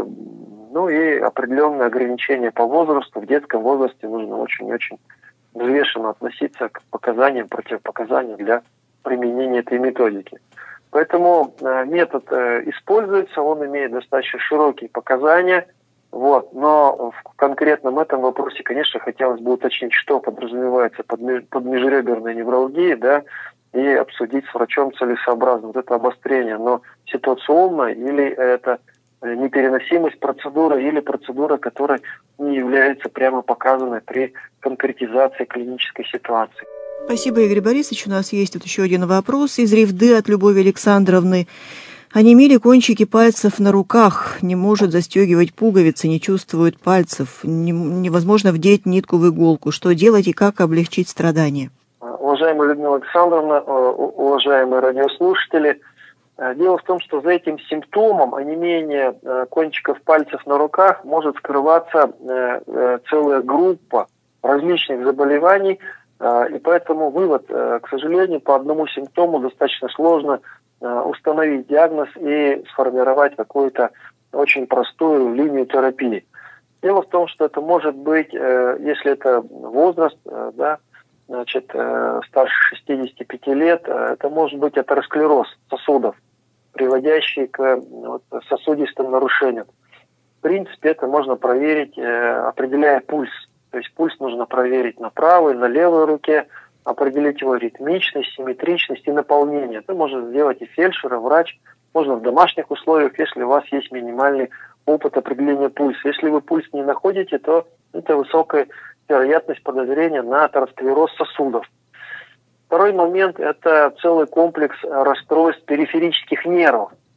ну и определенные ограничения по возрасту. В детском возрасте нужно очень-очень взвешенно относиться к показаниям, противопоказаниям для применения этой методики. Поэтому метод используется, он имеет достаточно широкие показания. Вот. Но в конкретном этом вопросе, конечно, хотелось бы уточнить, что подразумевается под, под межреберной невралгией, да, и обсудить с врачом целесообразно вот это обострение, но ситуационно или это непереносимость процедуры, или процедура, которая не является прямо показанной при конкретизации клинической ситуации. Спасибо, Игорь Борисович. У нас есть вот еще один вопрос из Ревды от Любови Александровны. Онемели кончики пальцев на руках, не может застегивать пуговицы, не чувствует пальцев, не, невозможно вдеть нитку в иголку. Что делать и как облегчить страдания? Уважаемая Людмила Александровна, уважаемые радиослушатели, дело в том, что за этим симптомом онемения кончиков пальцев на руках может скрываться целая группа различных заболеваний, и поэтому вывод, к сожалению, по одному симптому достаточно сложно установить диагноз и сформировать какую-то очень простую линию терапии. Дело в том, что это может быть, если это возраст, да, значит, старше шестидесяти пяти лет, это может быть атеросклероз сосудов, приводящий к вот, сосудистым нарушениям. В принципе, это можно проверить, определяя пульс. То есть пульс нужно проверить на правой, на левой руке, определить его ритмичность, симметричность и наполнение. Это может сделать и фельдшер, и врач. Можно в домашних условиях, если у вас есть минимальный опыт определения пульса. Если вы пульс не находите, то это высокая вероятность подозрения на атеросклероз сосудов. Второй момент – это целый комплекс расстройств периферических нервов.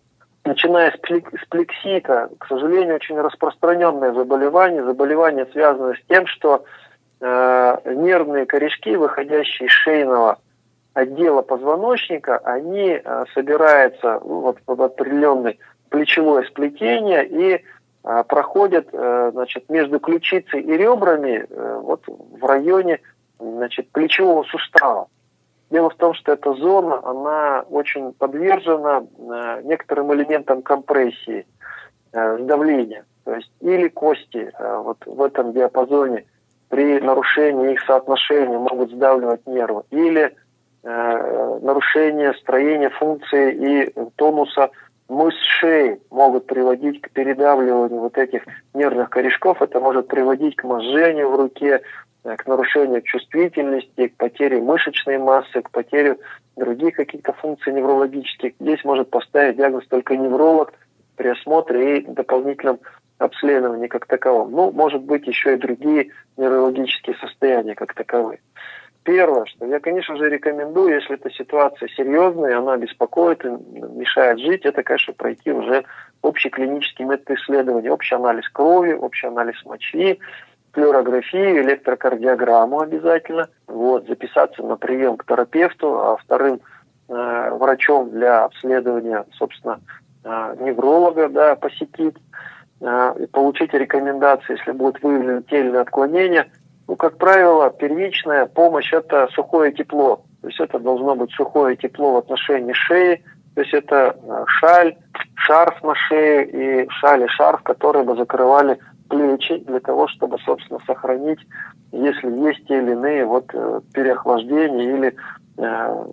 начиная с плексита, к сожалению, очень распространенное заболевание. Заболевание связано с тем, что э, нервные корешки, выходящие из шейного отдела позвоночника, они э, собираются ну, вот, в определенное плечевое сплетение и э, проходят э, значит, между ключицей и ребрами э, вот, в районе значит, плечевого сустава. Дело в том, что эта зона, она очень подвержена э, некоторым элементам компрессии, э, сдавления. То есть или кости э, вот в этом диапазоне при нарушении их соотношения могут сдавливать нервы, или э, нарушение строения функции и тонуса мышц шеи могут приводить к передавливанию вот этих нервных корешков. Это может приводить к можжению в руке, к нарушению чувствительности, к потере мышечной массы, к потере других каких-то функций неврологических. Здесь может поставить диагноз только невролог при осмотре и дополнительном обследовании как таковом. Ну, может быть, еще и другие неврологические состояния как таковые. Первое, что я, конечно же, рекомендую, если эта ситуация серьезная, она беспокоит и мешает жить, это, конечно, пройти уже общий клинический метод исследования, общий анализ крови, общий анализ мочи, флюорографию, электрокардиограмму обязательно, вот, записаться на прием к терапевту, а вторым э, врачом для обследования, собственно, э, невролога, да, посетить, э, и получить рекомендации, если будут выявлены те или иные отклонения. Ну, как правило, первичная помощь – это сухое тепло, то есть это должно быть сухое тепло в отношении шеи, то есть это шаль, шарф на шее и шаль и шарф, которые бы закрывали плечи для того, чтобы, собственно, сохранить, если есть те или иные вот переохлаждения или э,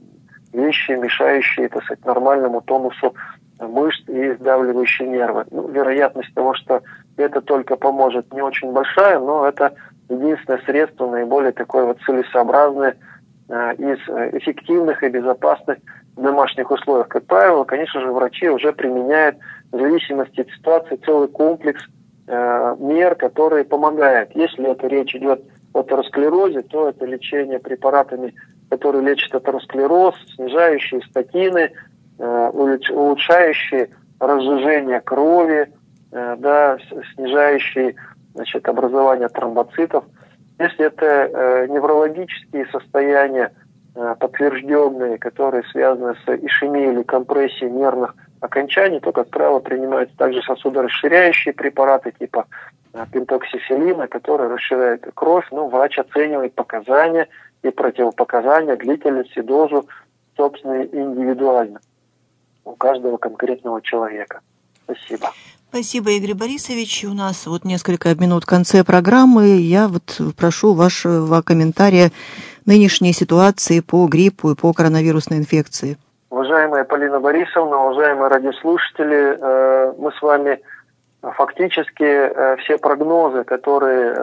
вещи, мешающие, так сказать, нормальному тонусу мышц и сдавливающие нервы. Ну, вероятность того, что это только поможет, не очень большая, но это единственное средство, наиболее такое вот целесообразное э, из эффективных и безопасных домашних условиях. Как правило, конечно же, врачи уже применяют в зависимости от ситуации целый комплекс э, мер, которые помогают. Если это речь идет о атеросклерозе, то это лечение препаратами, которые лечат атеросклероз, снижающие статины, э, улучшающие разжижение крови, э, да, снижающие, значит, образование тромбоцитов. Если это э, неврологические состояния, подтвержденные, которые связаны с ишемией или компрессией нервных окончаний, то, как правило, принимаются также сосудорасширяющие препараты типа пентоксифилина, которые расширяют кровь, но врач оценивает показания и противопоказания, длительность и дозу, собственно, индивидуально у каждого конкретного человека. Спасибо. Спасибо, Игорь Борисович. У нас вот несколько минут в конце программы. Я вот прошу вашего комментария нынешней ситуации по гриппу и по коронавирусной инфекции. Уважаемая Полина Борисовна, уважаемые радиослушатели, мы с вами фактически все прогнозы, которые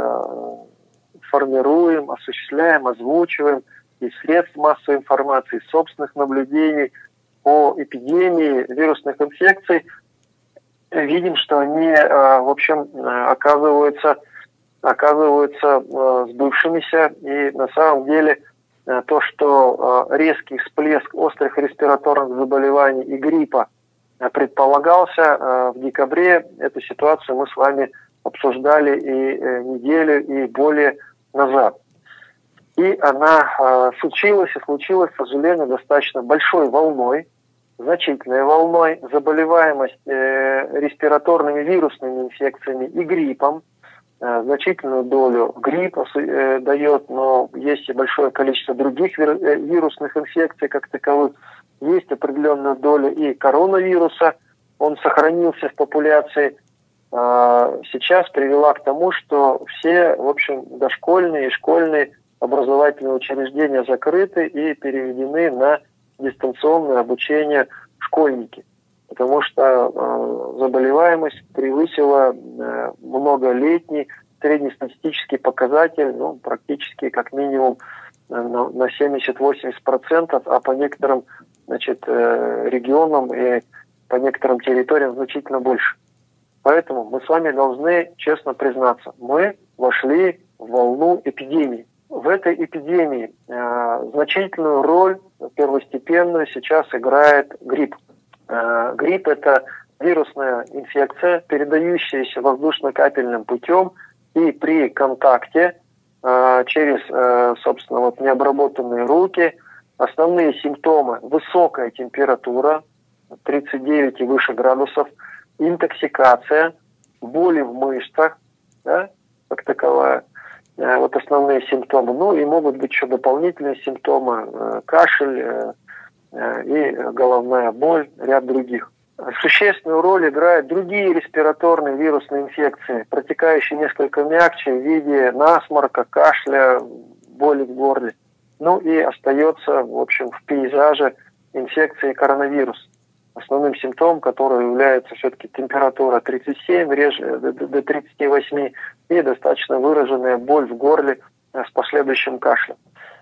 формируем, осуществляем, озвучиваем из средств массовой информации, из собственных наблюдений по эпидемии вирусных инфекций, видим, что они, в общем, оказываются, оказываются сбывшимися. И на самом деле то, что резкий всплеск острых респираторных заболеваний и гриппа предполагался в декабре, эту ситуацию мы с вами обсуждали и неделю, и более назад. И она случилась, и случилась, к сожалению, достаточно большой волной, значительной волной. Заболеваемость э, респираторными вирусными инфекциями и гриппом э, значительную долю гриппа э, дает, но есть и большое количество других вир, э, вирусных инфекций как таковых. Есть определенная доля и коронавируса, он сохранился в популяции. Э, сейчас привела к тому, что все, в общем, дошкольные и школьные образовательные учреждения закрыты и переведены на дистанционное обучение школьники, потому что э, заболеваемость превысила э, многолетний среднестатистический показатель, ну, практически как минимум э, на, на семьдесят-восемьдесят процентов, а по некоторым, значит, э, регионам и по некоторым территориям значительно больше. Поэтому мы с вами должны честно признаться, мы вошли в волну эпидемии. В этой эпидемии э, значительную роль, первостепенную, сейчас играет грипп. Грипп – это вирусная инфекция, передающаяся воздушно-капельным путем, и при контакте через, собственно, вот необработанные руки основные симптомы – высокая температура, тридцать девять и выше градусов, интоксикация, боли в мышцах, да, как таковая. Вот основные симптомы. Ну и могут быть еще дополнительные симптомы, кашель и головная боль, ряд других. Существенную роль играют другие респираторные вирусные инфекции, протекающие несколько мягче в виде насморка, кашля, боли в горле. Ну и остается, в общем, в пейзаже инфекции коронавирус. Основным симптомом, который является все-таки температура тридцать семь, реже до тридцати восьми и достаточно выраженная боль в горле с последующим кашлем.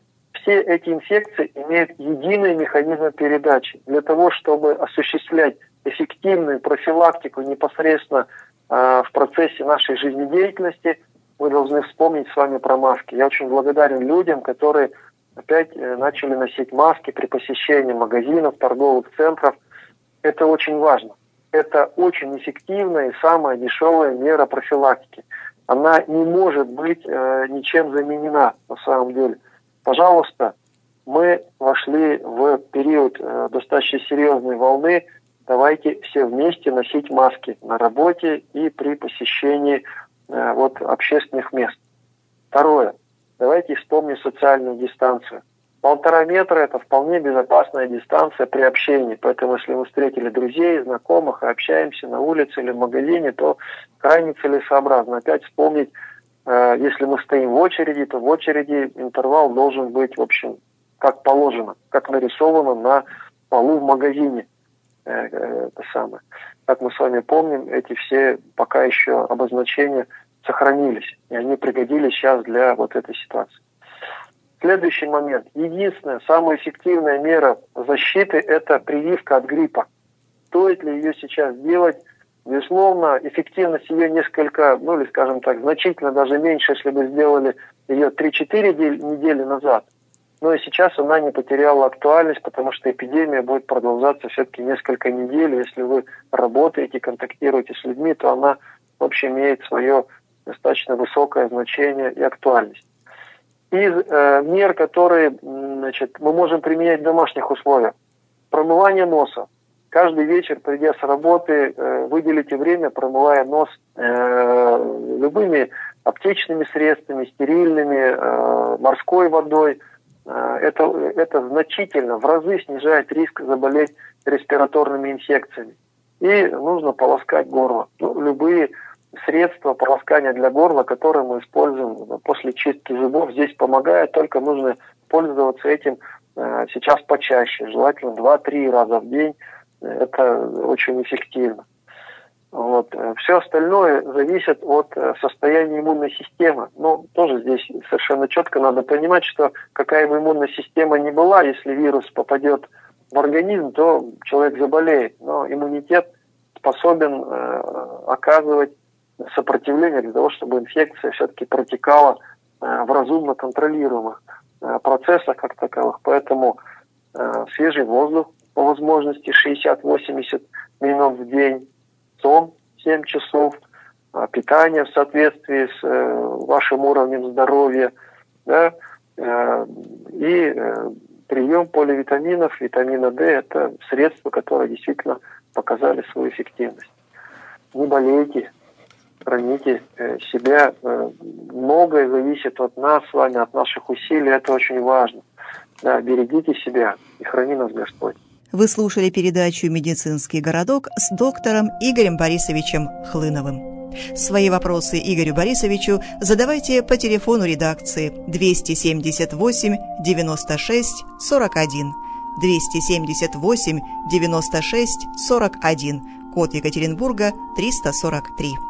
Все эти инфекции имеют единый механизм передачи. Для того, чтобы осуществлять эффективную профилактику непосредственно э, в процессе нашей жизнедеятельности, мы должны вспомнить с вами про маски. Я очень благодарен людям, которые опять э, начали носить маски при посещении магазинов, торговых центров. Это очень важно. Это очень эффективная и самая дешевая мера профилактики. Она не может быть э, ничем заменена на самом деле. Пожалуйста, мы вошли в период э, достаточно серьезной волны. Давайте все вместе носить маски на работе и при посещении э, вот, общественных мест. Второе. Давайте вспомним социальную дистанцию. Полтора метра – это вполне безопасная дистанция при общении. Поэтому, если мы встретили друзей, знакомых и общаемся на улице или в магазине, то крайне целесообразно опять вспомнить, э, если мы стоим в очереди, то в очереди интервал должен быть, в общем, как положено, как нарисовано на полу в магазине. Э, э, это самое. Как мы с вами помним, эти все пока еще обозначения сохранились, и они пригодились сейчас для вот этой ситуации. Следующий момент. Единственная, самая эффективная мера защиты – это прививка от гриппа. Стоит ли ее сейчас делать? Безусловно, эффективность ее несколько, ну или, скажем так, значительно даже меньше, если бы сделали ее три-четыре недели назад. Но и сейчас она не потеряла актуальность, потому что эпидемия будет продолжаться все-таки несколько недель. Если вы работаете, контактируете с людьми, то она, в общем, имеет свое достаточно высокое значение и актуальность. Из э, мер, которые значит, мы можем применять в домашних условиях. Промывание носа. Каждый вечер, придя с работы, э, выделите время, промывая нос э, любыми аптечными средствами, стерильными, э, морской водой. Э, это, это значительно, в разы снижает риск заболеть респираторными инфекциями. И нужно полоскать горло. Ну, любые средства полоскания для горла, которые мы используем после чистки зубов, здесь помогает, только нужно пользоваться этим э, сейчас почаще, желательно два-три раза в день, это очень эффективно. Вот. Все остальное зависит от состояния иммунной системы. Но тоже здесь совершенно четко надо понимать, что какая бы иммунная система ни была, если вирус попадет в организм, то человек заболеет. Но иммунитет способен э, оказывать сопротивление для того, чтобы инфекция все-таки протекала э, в разумно контролируемых э, процессах как таковых. Поэтому э, свежий воздух по возможности шестьдесят-восемьдесят минут в день, сон семь часов, э, питание в соответствии с э, вашим уровнем здоровья, да, э, и э, прием поливитаминов, витамина D – это средства, которые действительно показали свою эффективность. Не болейте. Храните себя. Многое зависит от нас с вами, от наших усилий. Это очень важно. Да, берегите себя и храни нас Господь. Вы слушали передачу «Медицинский городок» с доктором Игорем Борисовичем Хлыновым. Свои вопросы Игорю Борисовичу задавайте по телефону редакции двести семьдесят восемь девяносто шесть сорок один, двести семьдесят восемь девяносто шесть сорок один, код Екатеринбурга триста сорок три.